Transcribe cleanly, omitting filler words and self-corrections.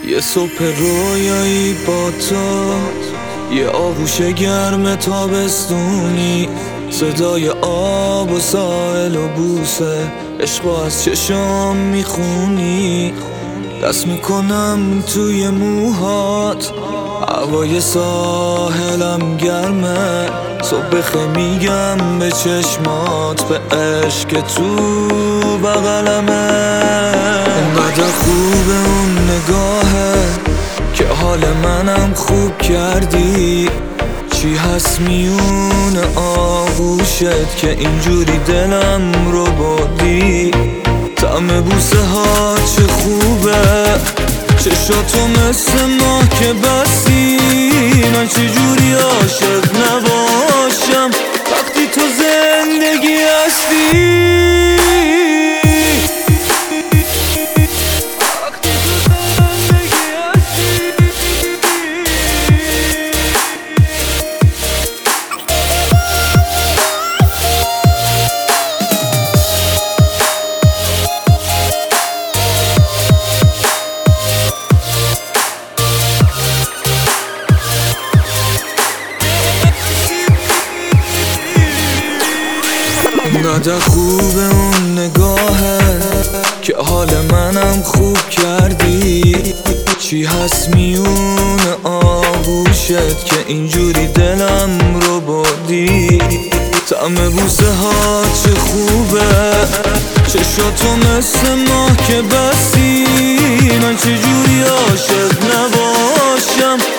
یه صبح رویایی با تو، یه آغوش گرم تابستونی، صدای آب و ساحل و بوسه عشقو از چشام میخونی. دست میکنم توی موهات، هوای ساحلم گرمه، صبح خیلی میگم به چشمات، به عشق تو بغلمه. اونقدر خوبه اون نگاهه که حال منم خوب کردی. چی هست میون آغوشت که اینجوری دلم رو بردی؟ طعم بوسه ها چه خوبه، چشاتو مثل ماه که بستی. من چجوری عاشق نباشم وقتی تو زندگی هستی؟ اونقدر خوبه اون نگاهه که حال منم خوب کردی. چی هست میون آغوشت که اینجوری دلم رو بردی؟ طعم بوسه ها چه خوبه، چشاتو مثل ماه که بستی. من چجوری عاشق نباشم